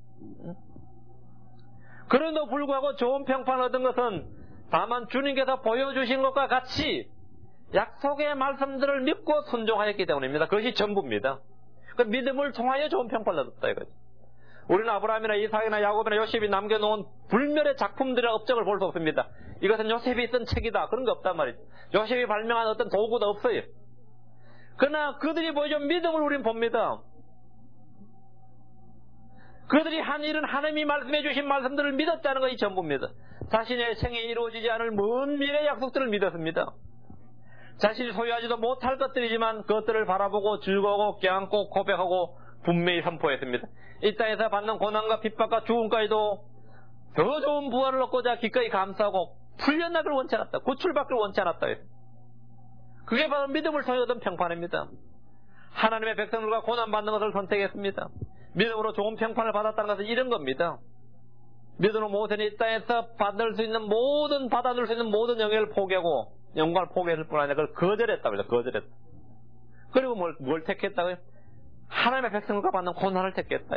그럼에도 불구하고 좋은 평판을 얻은 것은 다만 주님께서 보여주신 것과 같이 약속의 말씀들을 믿고 순종하였기 때문입니다. 그것이 전부입니다. 그 믿음을 통하여 좋은 평판을 얻었다 이거죠. 우리는 아브라함이나 이삭이나 야곱이나 요셉이 남겨놓은 불멸의 작품들의 업적을 볼 수 없습니다. 이것은 요셉이 쓴 책이다 그런 게 없단 말이죠. 요셉이 발명한 어떤 도구도 없어요. 그러나 그들이 보여준 믿음을 우리는 봅니다. 그들이 한 일은 하나님이 말씀해 주신 말씀들을 믿었다는 것이 전부입니다. 자신의 생에 이루어지지 않을 먼 미래의 약속들을 믿었습니다. 자신이 소유하지도 못할 것들이지만 그것들을 바라보고 즐거워하고 껴안고 고백하고 분명히 선포했습니다. 이 땅에서 받는 고난과 핍박과 죽음까지도 더 좋은 부활을 얻고자 기꺼이 감사하고 풀려나기를 원치 않았다. 구출받기를 원치 않았다. 그게 바로 믿음을 통해 얻은 평판입니다. 하나님의 백성들과 고난받는 것을 선택했습니다. 믿음으로 좋은 평판을 받았다는 것은 이런 겁니다. 믿음으로 모세는 이 땅에서 받을 수 있는 받아들 수 있는 모든 영예를 포기하고 영광을 포기했을 뿐 아니라 그걸 거절했답니다. 거절했다. 그리고 뭘 택했다고요? 하나님의 백성들과 받는 고난을 택했다.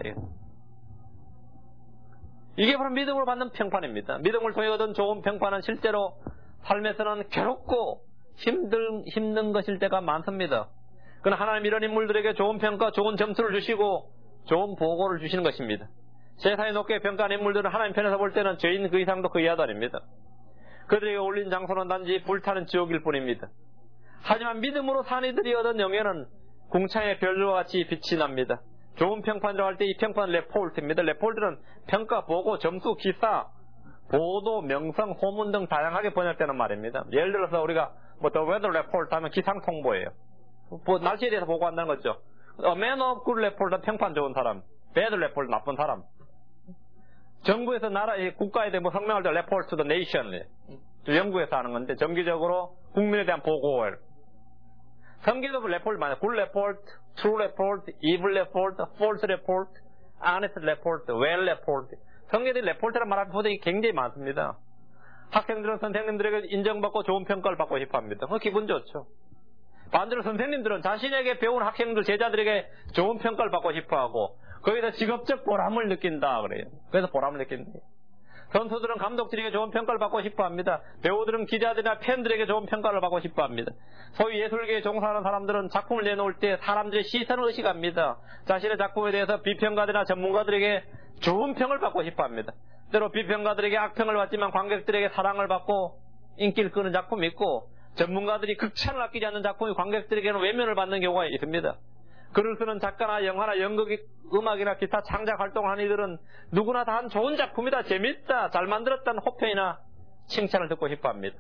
이게 바로 믿음으로 받는 평판입니다. 믿음을 통해 얻은 좋은 평판은 실제로 삶에서는 괴롭고 힘든 것일 때가 많습니다. 그러나 하나님 이런 인물들에게 좋은 평가, 좋은 점수를 주시고 좋은 보고를 주시는 것입니다. 세상에 높게 평가한 인물들은 하나님 편에서 볼 때는 죄인 그 이상도 그 이하도 아닙니다. 그들에게 올린 장소는 단지 불타는 지옥일 뿐입니다. 하지만 믿음으로 산 이들이 얻은 영예는 궁창의 별과 같이 빛이 납니다. 좋은 평판이라고 할 때 이 평판은 레포르트입니다. 레포르트는 평가, 보고, 점수, 기사, 보도, 명성, 소문 등 다양하게 번역되는 말입니다. 예를 들어서 우리가 뭐 the weather report 하면 기상 통보예요. 뭐 날씨에 대해서 보고한다는 거죠. A man of good report은 평판 좋은 사람, bad report 나쁜 사람. 정부에서 국가에 대해 뭐 성명할 때 report to the nation, 영국에서 하는 건데 정기적으로 국민에 대한 보고를. 성경에도 report 많아요. good report, true report, evil report, false report, honest report, well report. 성경에 report라는 말하는 부분이 굉장히 많습니다. 학생들은 선생님들에게 인정받고 좋은 평가를 받고 싶어합니다. 그거 기분 좋죠. 반대로 선생님들은 자신에게 배운 학생들, 제자들에게 좋은 평가를 받고 싶어하고 거기서 직업적 보람을 느낀다 그래요. 그래서 보람을 느낀다. 선수들은 감독들에게 좋은 평가를 받고 싶어합니다. 배우들은 기자들이나 팬들에게 좋은 평가를 받고 싶어합니다. 소위 예술계에 종사하는 사람들은 작품을 내놓을 때 사람들의 시선을 의식합니다. 자신의 작품에 대해서 비평가들이나 전문가들에게 좋은 평을 받고 싶어합니다. 때로 비평가들에게 악평을 받지만 관객들에게 사랑을 받고 인기를 끄는 작품이 있고, 전문가들이 극찬을 아끼지 않는 작품이 관객들에게는 외면을 받는 경우가 있습니다. 글을 쓰는 작가나 영화나 연극, 음악이나 기타 창작 활동을 하는 이들은 누구나 다 한 좋은 작품이다, 재밌다, 잘 만들었다는 호평이나 칭찬을 듣고 싶어합니다.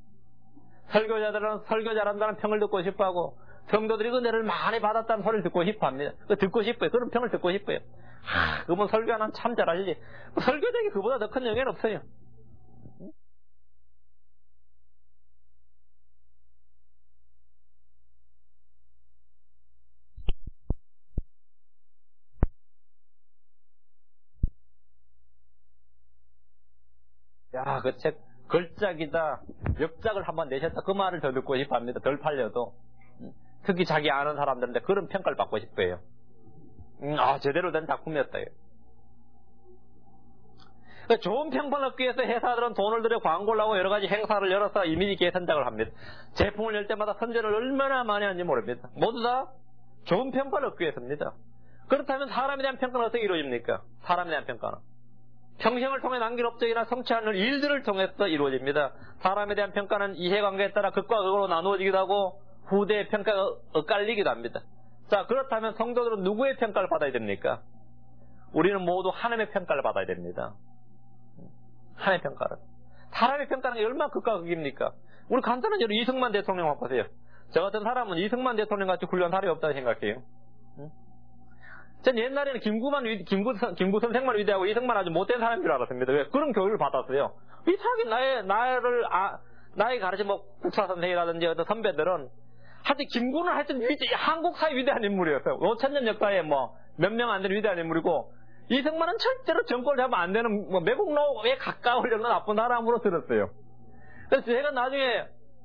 설교자들은 설교 잘한다는 평을 듣고 싶어하고, 성도들이 은혜를 많이 받았다는 소리를 듣고 싶어합니다. 듣고 싶어요. 그런 평을 듣고 싶어요. 그분 설교하는 참 잘하시지. 설교자에게 그보다 더 큰 영예는 없어요. 야, 그 책 걸작이다, 역작을 한번 내셨다, 그 말을 더 듣고 싶어 합니다. 덜 팔려도. 특히 자기 아는 사람들한테 그런 평가를 받고 싶어요. 제대로 된 작품이었다. 그러니까 좋은 평판을 얻기 위해서 회사들은 돈을 들여 광고를 하고 여러 가지 행사를 열어서 이미지 개선작을 합니다. 제품을 열 때마다 선전을 얼마나 많이 하는지 모릅니다. 모두 다 좋은 평판을 얻기 위해서입니다. 그렇다면 사람에 대한 평가는 어떻게 이루어집니까? 사람에 대한 평가는 평생을 통해 남긴 업적이나 성취하는 일들을 통해서 이루어집니다. 사람에 대한 평가는 이해관계에 따라 극과 극으로 나누어지기도 하고 후대의 평가가 엇갈리기도 합니다. 자, 그렇다면 성도들은 누구의 평가를 받아야 됩니까? 우리는 모두 하나님의 평가를 받아야 됩니다. 하나님의 평가를. 사람의 평가는 얼마나 극과 극입니까? 우리 간단한 예로 이승만 대통령 보세요. 저 같은 사람은 이승만 대통령 같이 훌륭한 사람이 없다고 생각해요. 전 옛날에는 김구 선생만 위대하고 이승만 아주 못된 사람인 줄 알았습니다. 왜? 그런 교육을 받았어요. 이상하게 나의 가르쳐 뭐 국사 선생이라든지 어떤 선배들은 하여튼 김구는 하여튼 한국사의 위대한 인물이었어요. 5,000년 역사에 뭐 몇 명 안 되는 위대한 인물이고, 이승만은 절대로 정권을 잡으면 안 되는 뭐 매국노에 가까우려는 나쁜 사람으로 들었어요. 그래서 제가 나중에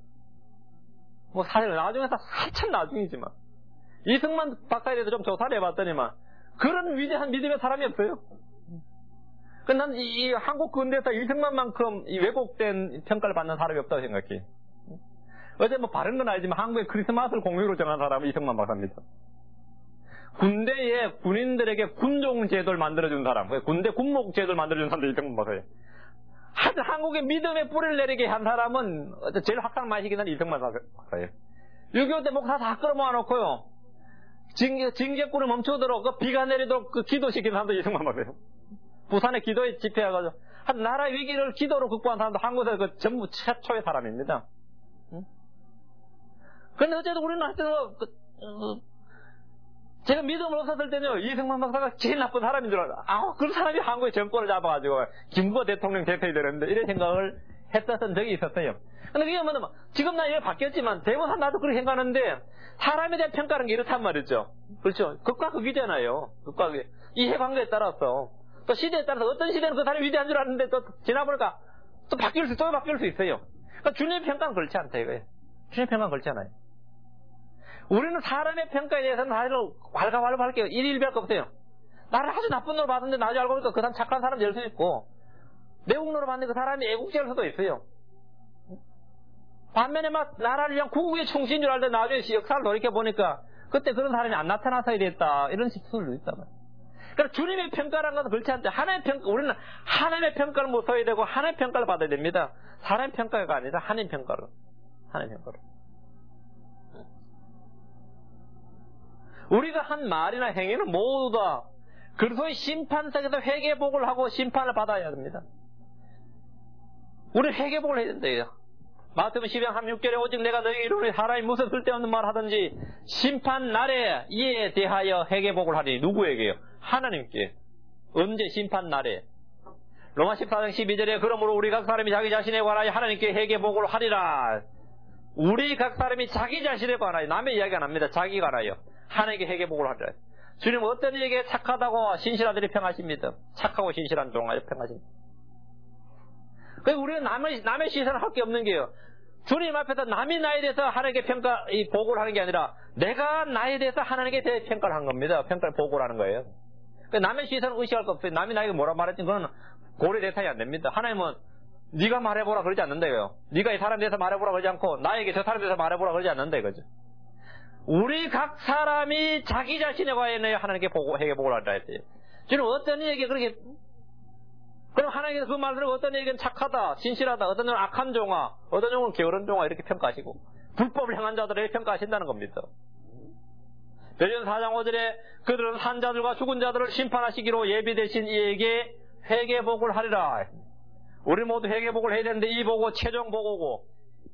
뭐 사실 나중에서 한참 나중이지만 이승만 박사에 대해서 좀 조사를 해봤더니만 그런 위대한 믿음의 사람이 없어요. 난 이 한국 근대에서 이승만만큼 이 왜곡된 평가를 받는 사람이 없다고 생각해. 어제 뭐 바른 건 알지만 한국의 크리스마스를 공휴일로 정한 사람은 이승만 박사입니다. 군대에 군인들에게 군종 제도를 만들어준 사람, 군대 군목 제도를 만들어준 사람도 이승만 박사예요. 하여튼 한국의 믿음의 뿌리를 내리게 한 사람은 제일 확산 많이 시키는 이승만 박사예요. 6.25 때 목사 다 끌어모아놓고요, 징계꾼을 멈추도록 그 비가 내리도록 그 기도시킨 사람도 이승만 박사예요. 부산에 기도에 집회해가지고 한 나라의 위기를 기도로 극복한 사람도 한국에서 그 전부 최초의 사람입니다. 그런데 어쨌든 우리는 하여튼 제가 믿음을 없었을 때는요, 이승만 박사가 제일 나쁜 사람인 줄 알아요. 그런 사람이 한국의 정권을 잡아가지고 김구가 대통령 대표이 되는데 이런 생각을 했었던 적이 있었어요. 근데 이게 뭐냐면 지금 나 이게 바뀌었지만 대부분 나도 그렇게 생각하는데, 사람에 대한 평가는 게 이렇단 말이죠. 그렇죠. 극과 극이잖아요. 극과 극. 이해관계에 따라서 또 시대에 따라서 어떤 시대는 그 사람이 위대한 줄 알았는데 또 지나보니까 또 바뀔 수 있어요. 그러니까 주님의 평가는 그렇지 않다 이거예요. 주님의 평가는 그렇지 않아요. 우리는 사람의 평가에 대해서는 사실 왈가왈부할게요. 일일비할 거 없어요. 나를 아주 나쁜 놈을 봤는데 나중에 알고 보니까 그 사람 착한 사람 될 수 있고, 내국노로 봤는데 그 사람이 애국자일 수도 있어요. 반면에 막 나라를 위한 구국의 충신인 줄 알는데 나중에 역사를 돌이켜보니까 그때 그런 사람이 안 나타나서야 됐다, 이런 식수도 있단 말이에요. 그러니까 주님의 평가라는 것은 그렇지 않다. 하나님의 평가, 우리는 하나님의 평가를 못 써야 되고 하나님의 평가를 받아야 됩니다. 사람의 평가가 아니라 하나님의 평가로. 우리가 한 말이나 행위는 모두 다 그리스도의 심판석에서 회개복을 하고 심판을 받아야 됩니다. 우리는 회개복을 해야 된대요. 마태복음 12장 36절에 오직 내가 너희에게 이르노니 사람이 무슨 쓸데없는 말을 하든지 심판 날에 이에 대하여 회개복을 하리니. 누구에게요? 하나님께. 언제? 심판 날에. 로마 14장 12절에 그러므로 우리 각 사람이 자기 자신에 관하여 하나님께 회개복을 하리라. 우리 각 사람이 자기 자신에 관하여, 남의 이야기 안 합니다. 자기 관하여 하나님께 회개복을 하리라. 주님은 어떤 이에게 착하다고 신실하들이 평하십니다. 착하고 신실한 종하여 평하십니다. 그래서 우리는 남의 시선을 할 게 없는 게요. 주님 앞에서 남이 나에 대해서 하나님께 보고를 하는 게 아니라 내가 나에 대해서 하나님께 대해 평가를 하는 겁니다. 평가를 보고를 하는 거예요. 그러니까 남의 시선을 의식할 거 없어요. 남이 나에게 뭐라 말했지 그건 고려 대상이 안 됩니다. 하나님은 네가 말해보라 그러지 않는다요. 네가 이 사람에 대해서 말해보라 그러지 않고 나에게 저 사람에 대해서 말해보라 그러지 않는다 이거죠. 우리 각 사람이 자기 자신에 관하여 하나님께 회개복을 하라 했어요. 주님 어떤 이에게 그렇게, 그럼 하나님께서 그 말을 어떤 이에게는 착하다, 진실하다, 어떤 이는 악한 종아, 어떤 종은 게으른 종아 이렇게 평가하시고 불법을 행한 자들을 평가하신다는 겁니다. 베드로전서 4장 5절에 그들은 산 자들과 죽은 자들을 심판하시기로 예비되신 이에게 회개복을 하리라. 우리 모두 회개복을 해야 되는데 이 보고 최종 보고고,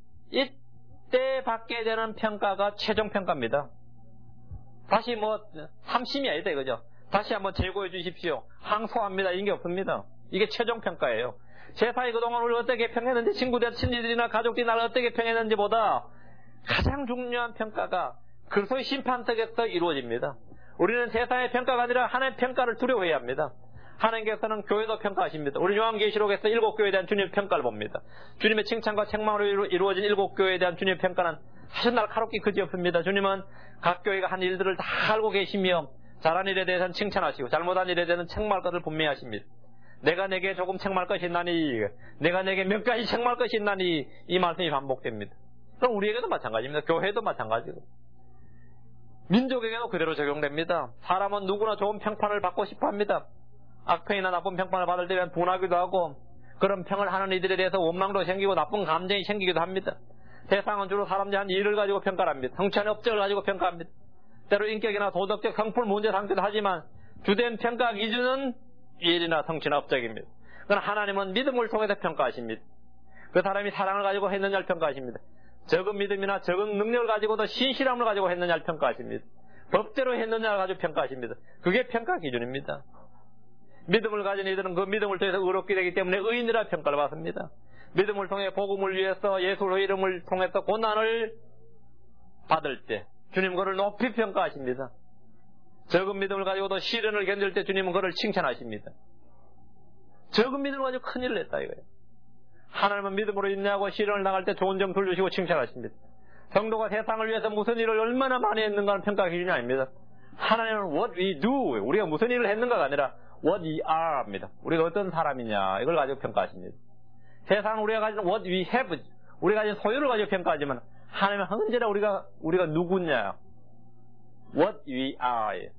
이때 받게 되는 평가가 최종 평가입니다. 다시 삼심이 아니다 이거죠. 다시 한번 재고해 주십시오. 항소합니다. 이런 게 없습니다. 이게 최종 평가예요. 세상이 그동안 우리를 어떻게 평했는지, 친구들, 친지들이나 가족들이 나를 어떻게 평했는지보다 가장 중요한 평가가 그리스도의 심판턱에서 이루어집니다. 우리는 세상의 평가가 아니라 하나님의 평가를 두려워해야 합니다. 하나님께서는 교회도 평가하십니다. 우리 요한계시록에서 7교회에 대한 주님의 평가를 봅니다. 주님의 칭찬과 책망으로 이루어진 7교회에 대한 주님의 평가는 사실 날카롭게 그지없습니다. 주님은 각 교회가 한 일들을 다 알고 계시며 잘한 일에 대해서는 칭찬하시고 잘못한 일에 대해서는 책망할 것을 분명히 하십니다. 내가 내게 조금 책망할 것이 있나니, 내가 내게 몇 가지 책망할 것이 있나니, 이 말씀이 반복됩니다. 그럼 우리에게도 마찬가지입니다. 교회도 마찬가지고 민족에게도 그대로 적용됩니다. 사람은 누구나 좋은 평판을 받고 싶어합니다. 악평이나 나쁜 평판을 받을 때 분하기도 하고 그런 평을 하는 이들에 대해서 원망도 생기고 나쁜 감정이 생기기도 합니다. 세상은 주로 사람들이 한 일을 가지고 평가를 합니다. 성취한 업적을 가지고 평가합니다. 때로 인격이나 도덕적 성품 문제 삼기도 하지만 주된 평가 기준은 일이나 성취나 업적입니다. 그러나 하나님은 믿음을 통해서 평가하십니다. 그 사람이 사랑을 가지고 했느냐를 평가하십니다. 적은 믿음이나 적은 능력을 가지고도 신실함을 가지고 했느냐를 평가하십니다. 법대로 했느냐를 가지고 평가하십니다. 그게 평가 기준입니다. 믿음을 가진 이들은 그 믿음을 통해서 의롭게 되기 때문에 의인이라 평가를 받습니다. 믿음을 통해 복음을 위해서 예수의 이름을 통해서 고난을 받을 때 주님 그를 높이 평가하십니다. 적은 믿음을 가지고도 시련을 견딜 때 주님은 그를 칭찬하십니다. 적은 믿음을 가지고 큰일을 했다 이거예요. 하나님은 믿음으로 인내하고 시련을 당할 때 좋은 점 돌주시고 칭찬하십니다. 성도가 세상을 위해서 무슨 일을 얼마나 많이 했는가는 평가 기준이 아닙니다. 하나님은 what we do, 우리가 무슨 일을 했는가가 아니라 what we are 입니다. 우리가 어떤 사람이냐 이걸 가지고 평가하십니다. 세상은 우리가 가진 what we have, 우리가 가진 소유를 가지고 평가하지만 하나님은 언제나 우리가 누구냐, what we are.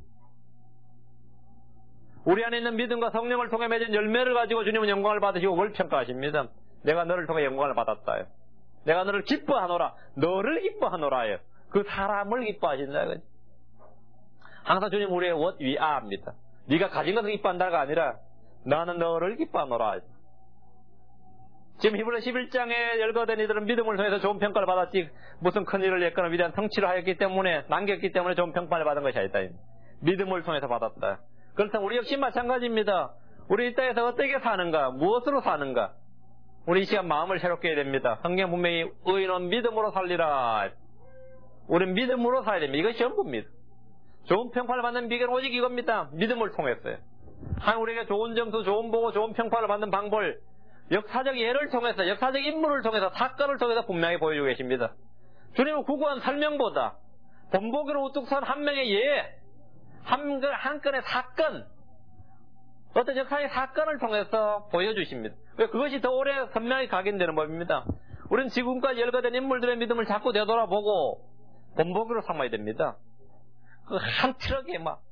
우리 안에 있는 믿음과 성령을 통해 맺은 열매를 가지고 주님은 영광을 받으시고 그걸 평가하십니다. 내가 너를 통해 영광을 받았다. 내가 너를 기뻐하노라. 너를 기뻐하노라. 그 사람을 기뻐하신다. 항상 주님 우리의 what we are입니다. 네가 가진 것을 기뻐한다가 아니라 나는 너를 기뻐하노라. 지금 히브리서 11장에 열거된 이들은 믿음을 통해서 좋은 평가를 받았지 무슨 큰일을 했거나 위대한 성취를 하였기 때문에 남겼기 때문에 좋은 평가를 받은 것이 아니다. 믿음을 통해서 받았다. 그렇다면 우리 역시 마찬가지입니다. 우리 이 땅에서 어떻게 사는가, 무엇으로 사는가, 우리 이 시간 마음을 새롭게 해야 됩니다. 성경 분명히 의인은 믿음으로 살리라. 우리는 믿음으로 살아야 됩니다. 이것이 전부입니다. 좋은 평판을 받는 비결은 오직 이겁니다. 믿음을 통했어요. 우리에게 좋은 점수, 좋은 보고, 좋은 평판을 받는 방법을 역사적 예를 통해서, 역사적 인물을 통해서, 사건을 통해서 분명히 보여주고 계십니다. 주님은 구구한 설명보다 본보기로 우뚝 선 한 명의 예, 한 건의 사건, 어떤 역사의 사건을 통해서 보여주십니다. 그것이 더 오래 선명히 각인되는 법입니다. 우리는 지금까지 열거된 인물들의 믿음을 자꾸 되돌아보고 본보기로 삼아야 됩니다. 그 한 트럭에 막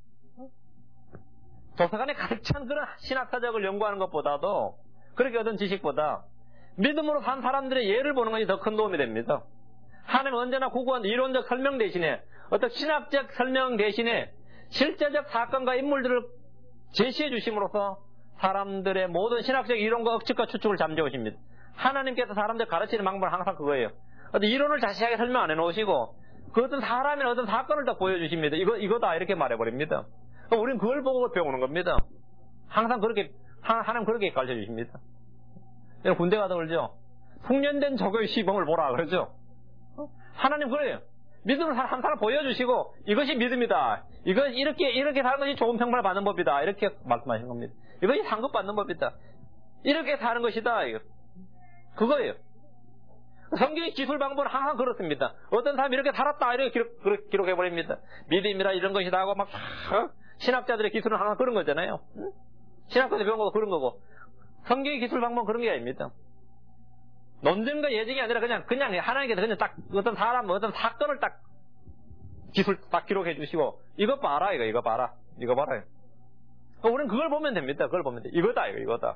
도서관에 가득 찬 그런 신학사적을 연구하는 것보다도, 그렇게 얻은 지식보다 믿음으로 산 사람들의 예를 보는 것이 더 큰 도움이 됩니다. 하나님은 언제나 구구한 이론적 설명 대신에, 어떤 신학적 설명 대신에 실제적 사건과 인물들을 제시해 주심으로써 사람들의 모든 신학적 이론과 억측과 추측을 잠재우십니다. 하나님께서 사람들 가르치는 방법은 항상 그거예요. 어떤 이론을 자세하게 설명 안 해놓으시고 그 어떤 사람이나 어떤 사건을 다 보여주십니다. 이거다 이렇게 말해버립니다. 우리는 그걸 보고 배우는 겁니다. 항상 그렇게 하나님 그렇게 가르쳐 주십니다. 군대 가다 그러죠. 숙련된 적의 시범을 보라 그러죠. 하나님 그래요. 믿음을 한 사람 보여주시고 이것이 믿음이다. 이렇게 사는 것이 좋은 평판을 받는 법이다. 이렇게 말씀하시는 겁니다. 이것이 상급 받는 법이다. 이렇게 사는 것이다. 그거예요. 성경의 기술 방법은 항상 그렇습니다. 어떤 사람이 이렇게 살았다 이렇게 기록해버립니다. 믿음이라 이런 것이다 하고 막 신학자들의 기술은 항상 그런 거잖아요. 신학자들이 배운 것도 그런 거고 성경의 기술 방법은 그런 게 아닙니다. 논증과 예증이 아니라 그냥 하나님께서 그냥 딱 어떤 사람 어떤 사건을 딱 기술 딱 기록해 주시고 이것 봐라 이거 봐라 우리는 그걸 보면 됩니다. 그걸 보면 돼. 이거다.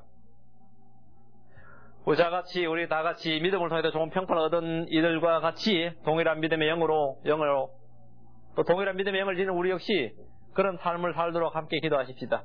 우리 다 같이 믿음을 통해서 좋은 평판을 얻은 이들과 같이 동일한 믿음의 영으로 또 동일한 믿음의 영을 지닌 우리 역시 그런 삶을 살도록 함께 기도합시다.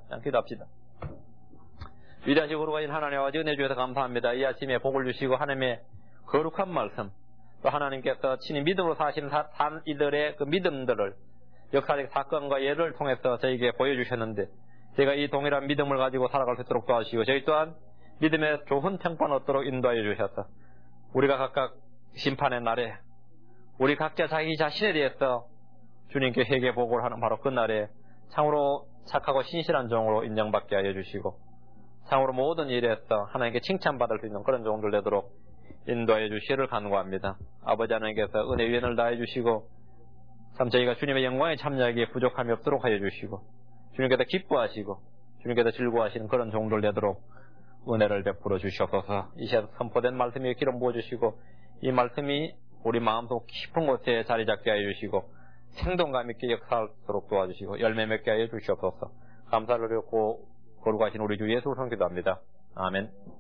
위대하시고 거룩하신 하나님 아버지 은혜 주셔서 감사합니다. 이 아침에 복을 주시고 하나님의 거룩한 말씀 또 하나님께서 친히 믿음으로 사시는 이들의 그 믿음들을 역사적 사건과 예를 통해서 저에게 보여주셨는데 제가 이 동일한 믿음을 가지고 살아갈 수 있도록 도와주시고 저희 또한 믿음의 좋은 평판 얻도록 인도하여 주셔서 우리가 각각 심판의 날에 우리 각자 자기 자신에 대해서 주님께 회개 보고를 하는 바로 그 날에 참으로 착하고 신실한 종으로 인정받게 하여 주시고 참으로 모든 일에서 하나님께 칭찬받을 수 있는 그런 종들 되도록 인도하여 주시기를 간구합니다. 아버지 하나님께서 은혜 위엔을 다해 주시고 참 저희가 주님의 영광에 참여하기에 부족함이 없도록 하여 주시고 주님께서 기뻐하시고 주님께서 즐거워하시는 그런 종들 되도록 은혜를 베풀어 주시옵소서. 이 시간 선포된 말씀에 기름 부어주시고 이 말씀이 우리 마음속 깊은 곳에 자리 잡게 하여 주시고 생동감 있게 역사하도록 도와주시고 열매 맺게 하여 주시옵소서. 감사를 드렸고 거룩하신 우리 주 예수를 기도합니다. 아멘.